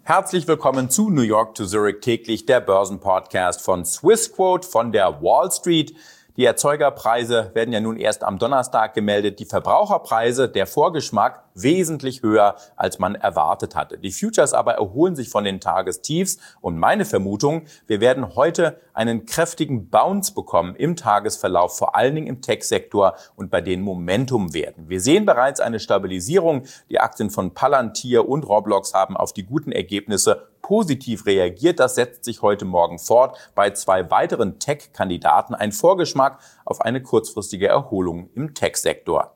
Herzlich willkommen zu New York to Zurich täglich, der Börsenpodcast von Swissquote von der Wall Street. Die Erzeugerpreise werden ja nun erst am Donnerstag gemeldet, die Verbraucherpreise, der Vorgeschmack, wesentlich höher, als man erwartet hatte. Die Futures aber erholen sich von den Tagestiefs und meine Vermutung, wir werden heute einen kräftigen Bounce bekommen im Tagesverlauf, vor allen Dingen im Tech-Sektor und bei den Momentum-Werten. Wir sehen bereits eine Stabilisierung. Die Aktien von Palantir und Roblox haben auf die guten Ergebnisse positiv reagiert. Das setzt sich heute Morgen fort. Bei zwei weiteren Tech-Kandidaten ein Vorgeschmack auf eine kurzfristige Erholung im Tech-Sektor.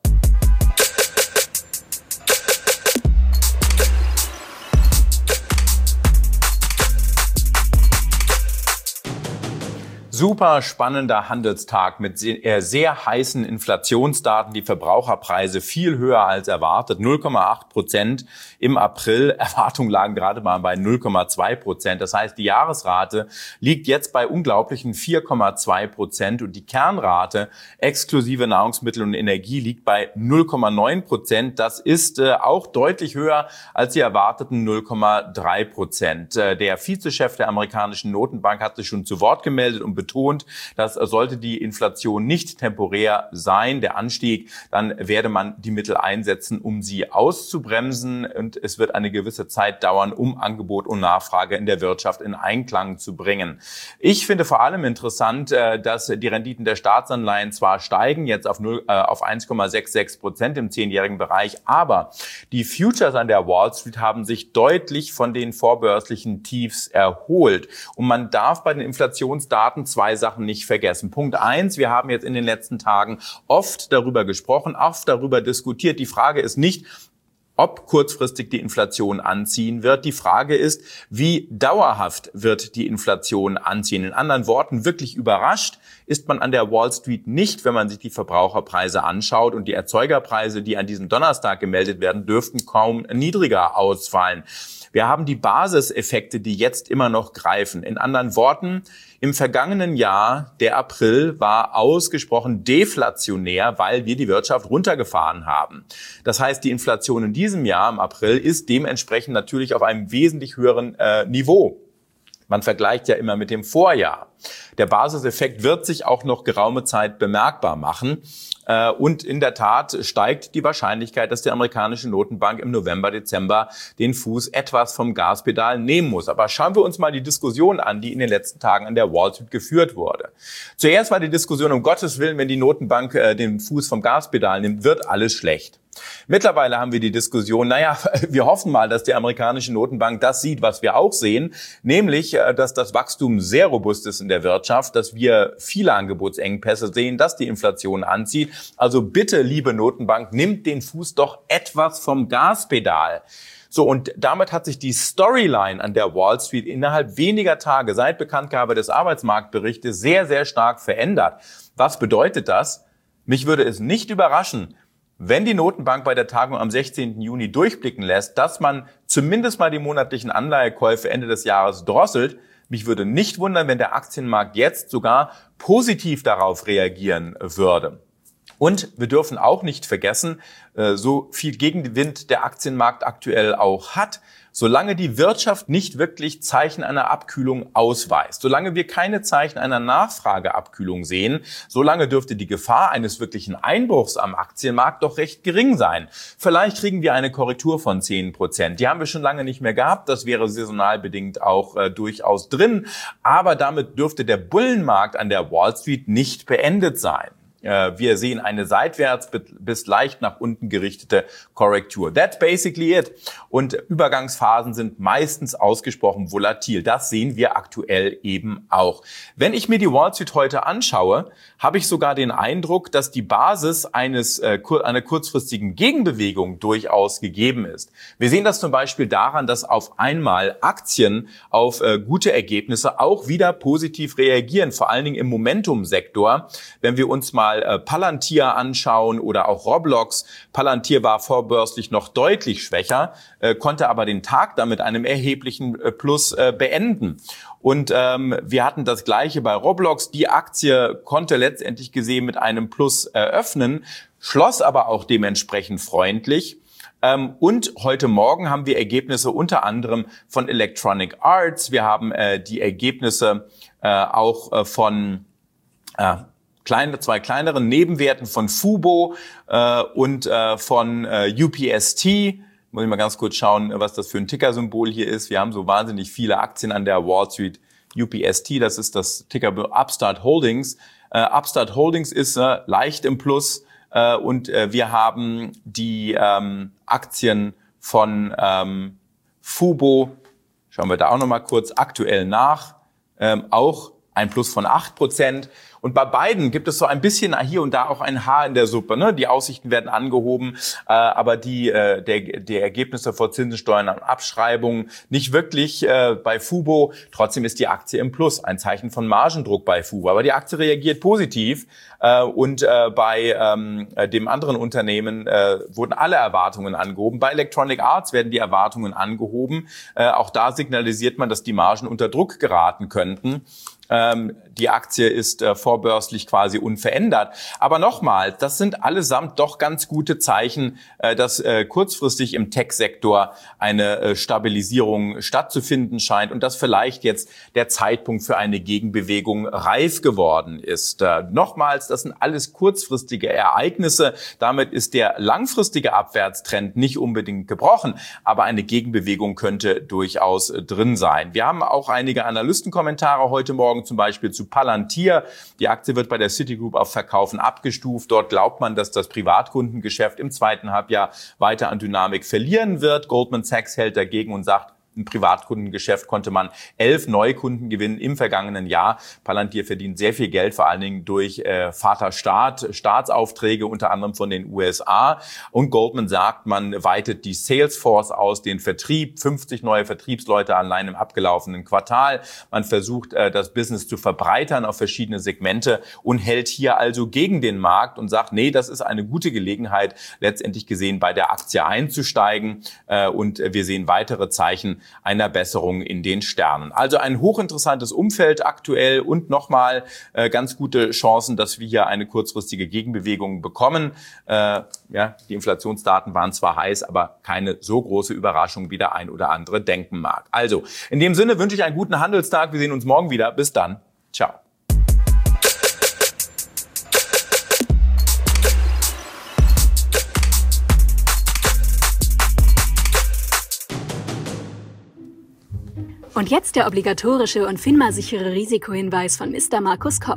Super spannender Handelstag mit sehr heißen Inflationsdaten. Die Verbraucherpreise viel höher als erwartet. 0,8% im April. Erwartungen lagen gerade mal bei 0,2%. Das heißt, die Jahresrate liegt jetzt bei unglaublichen 4,2% und die Kernrate exklusive Nahrungsmittel und Energie liegt bei 0,9%. Das ist auch deutlich höher als die erwarteten 0,3%. Der Vizechef der amerikanischen Notenbank hat sich schon zu Wort gemeldet und betont, dass sollte die Inflation nicht temporär sein, der Anstieg, dann werde man die Mittel einsetzen, um sie auszubremsen und es wird eine gewisse Zeit dauern, um Angebot und Nachfrage in der Wirtschaft in Einklang zu bringen. Ich finde vor allem interessant, dass die Renditen der Staatsanleihen zwar steigen, jetzt auf 1,66% im 10-jährigen Bereich, aber die Futures an der Wall Street haben sich deutlich von den vorbörslichen Tiefs erholt und man darf bei den Inflationsdaten zwei Sachen nicht vergessen. Punkt 1, wir haben jetzt in den letzten Tagen oft darüber gesprochen, oft darüber diskutiert. Die Frage ist nicht, ob kurzfristig die Inflation anziehen wird. Die Frage ist, wie dauerhaft wird die Inflation anziehen? In anderen Worten, wirklich überrascht ist man an der Wall Street nicht, wenn man sich die Verbraucherpreise anschaut und die Erzeugerpreise, die an diesem Donnerstag gemeldet werden, dürften kaum niedriger ausfallen. Wir haben die Basiseffekte, die jetzt immer noch greifen. In anderen Worten, im vergangenen Jahr, der April, war ausgesprochen deflationär, weil wir die Wirtschaft runtergefahren haben. Das heißt, die Inflation in diesem Jahr im April ist dementsprechend natürlich auf einem wesentlich höheren Niveau. Man vergleicht ja immer mit dem Vorjahr. Der Basiseffekt wird sich auch noch geraume Zeit bemerkbar machen. Und in der Tat steigt die Wahrscheinlichkeit, dass die amerikanische Notenbank im November, Dezember den Fuß etwas vom Gaspedal nehmen muss. Aber schauen wir uns mal die Diskussion an, die in den letzten Tagen an der Wall Street geführt wurde. Zuerst war die Diskussion, um Gottes Willen, wenn die Notenbank den Fuß vom Gaspedal nimmt, wird alles schlecht. Mittlerweile haben wir die Diskussion, wir hoffen mal, dass die amerikanische Notenbank das sieht, was wir auch sehen, nämlich, dass das Wachstum sehr robust ist in der Wirtschaft, dass wir viele Angebotsengpässe sehen, dass die Inflation anzieht. Also bitte, liebe Notenbank, nimmt den Fuß doch etwas vom Gaspedal. So, und damit hat sich die Storyline an der Wall Street innerhalb weniger Tage seit Bekanntgabe des Arbeitsmarktberichtes sehr, sehr stark verändert. Was bedeutet das? Mich würde es nicht überraschen, wenn die Notenbank bei der Tagung am 16. Juni durchblicken lässt, dass man zumindest mal die monatlichen Anleihekäufe Ende des Jahres drosselt. Mich würde nicht wundern, wenn der Aktienmarkt jetzt sogar positiv darauf reagieren würde. Und wir dürfen auch nicht vergessen, so viel Gegenwind der Aktienmarkt aktuell auch hat, solange die Wirtschaft nicht wirklich Zeichen einer Abkühlung ausweist, solange wir keine Zeichen einer Nachfrageabkühlung sehen, solange dürfte die Gefahr eines wirklichen Einbruchs am Aktienmarkt doch recht gering sein. Vielleicht kriegen wir eine Korrektur von 10%. Die haben wir schon lange nicht mehr gehabt. Das wäre saisonal bedingt auch durchaus drin. Aber damit dürfte der Bullenmarkt an der Wall Street nicht beendet sein. Wir sehen eine seitwärts bis leicht nach unten gerichtete Korrektur. That's basically it. Und Übergangsphasen sind meistens ausgesprochen volatil. Das sehen wir aktuell eben auch. Wenn ich mir die Wall Street heute anschaue, habe ich sogar den Eindruck, dass die Basis einer kurzfristigen Gegenbewegung durchaus gegeben ist. Wir sehen das zum Beispiel daran, dass auf einmal Aktien auf gute Ergebnisse auch wieder positiv reagieren, vor allen Dingen im Momentum-Sektor. Wenn wir uns mal Palantir anschauen oder auch Roblox. Palantir war vorbörslich noch deutlich schwächer, konnte aber den Tag damit einem erheblichen Plus beenden. Und wir hatten das Gleiche bei Roblox. Die Aktie konnte letztendlich gesehen mit einem Plus eröffnen, schloss aber auch dementsprechend freundlich. Und heute Morgen haben wir Ergebnisse unter anderem von Electronic Arts. Wir haben die Ergebnisse auch von zwei kleineren Nebenwerten von Fubo und von UPST. Muss ich mal ganz kurz schauen, was das für ein Tickersymbol hier ist. Wir haben so wahnsinnig viele Aktien an der Wall Street. UPST, das ist das Ticker Upstart Holdings. Upstart Holdings ist leicht im Plus und wir haben die Aktien von Fubo, schauen wir da auch nochmal kurz aktuell nach, auch ein Plus von 8%. Und bei beiden gibt es so ein bisschen hier und da auch ein Haar in der Suppe. Ne? Die Aussichten werden angehoben, aber die Ergebnisse vor Zinsen, Steuern und Abschreibungen nicht wirklich bei Fubo. Trotzdem ist die Aktie im Plus, ein Zeichen von Margendruck bei Fubo. Aber die Aktie reagiert positiv und bei dem anderen Unternehmen wurden alle Erwartungen angehoben. Bei Electronic Arts werden die Erwartungen angehoben. Auch da signalisiert man, dass die Margen unter Druck geraten könnten. Die Aktie ist vorbörslich quasi unverändert. Aber nochmal, das sind allesamt doch ganz gute Zeichen, dass kurzfristig im Tech-Sektor eine Stabilisierung stattzufinden scheint und dass vielleicht jetzt der Zeitpunkt für eine Gegenbewegung reif geworden ist. Nochmals, das sind alles kurzfristige Ereignisse. Damit ist der langfristige Abwärtstrend nicht unbedingt gebrochen, aber eine Gegenbewegung könnte durchaus drin sein. Wir haben auch einige Analystenkommentare heute Morgen, zum Beispiel zu Palantir. Die Aktie wird bei der Citigroup auf Verkaufen abgestuft. Dort glaubt man, dass das Privatkundengeschäft im zweiten Halbjahr weiter an Dynamik verlieren wird. Goldman Sachs hält dagegen und sagt, im Privatkundengeschäft konnte man 11 Neukunden gewinnen im vergangenen Jahr. Palantir verdient sehr viel Geld, vor allen Dingen durch Vaterstaat, Staatsaufträge, unter anderem von den USA. Und Goldman sagt, man weitet die Salesforce aus, den Vertrieb, 50 neue Vertriebsleute allein im abgelaufenen Quartal. Man versucht, das Business zu verbreitern auf verschiedene Segmente und hält hier also gegen den Markt und sagt, nee, das ist eine gute Gelegenheit, letztendlich gesehen bei der Aktie einzusteigen. Und wir sehen weitere Zeichen einer Besserung in den Sternen. Also ein hochinteressantes Umfeld aktuell und nochmal ganz gute Chancen, dass wir hier eine kurzfristige Gegenbewegung bekommen. Die Inflationsdaten waren zwar heiß, aber keine so große Überraschung, wie der ein oder andere denken mag. Also in dem Sinne wünsche ich einen guten Handelstag. Wir sehen uns morgen wieder. Bis dann. Ciao. Und jetzt der obligatorische und FINMA-sichere Risikohinweis von Mr. Markus Koch.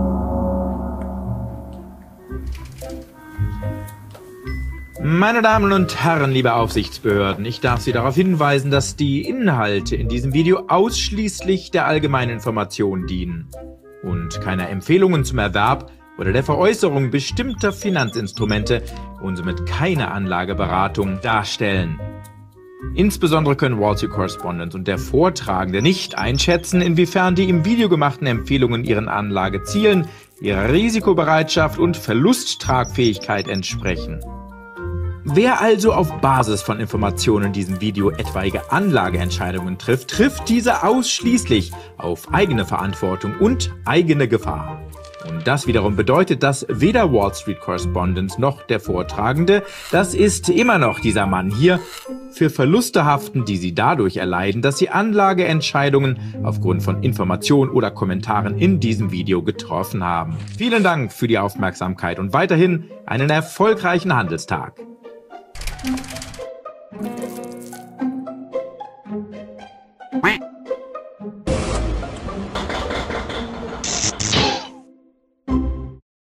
Meine Damen und Herren, liebe Aufsichtsbehörden, ich darf Sie darauf hinweisen, dass die Inhalte in diesem Video ausschließlich der allgemeinen Information dienen und keine Empfehlungen zum Erwerb oder der Veräußerung bestimmter Finanzinstrumente und somit keine Anlageberatung darstellen. Insbesondere können Wall Street Correspondent und der Vortragende nicht einschätzen, inwiefern die im Video gemachten Empfehlungen ihren Anlagezielen, ihrer Risikobereitschaft und Verlusttragfähigkeit entsprechen. Wer also auf Basis von Informationen in diesem Video etwaige Anlageentscheidungen trifft, trifft diese ausschließlich auf eigene Verantwortung und eigene Gefahr. Und das wiederum bedeutet, dass weder Wall Street Correspondent noch der Vortragende, das ist immer noch dieser Mann hier, für Verluste haften, die sie dadurch erleiden, dass sie Anlageentscheidungen aufgrund von Informationen oder Kommentaren in diesem Video getroffen haben. Vielen Dank für die Aufmerksamkeit und weiterhin einen erfolgreichen Handelstag. Quack.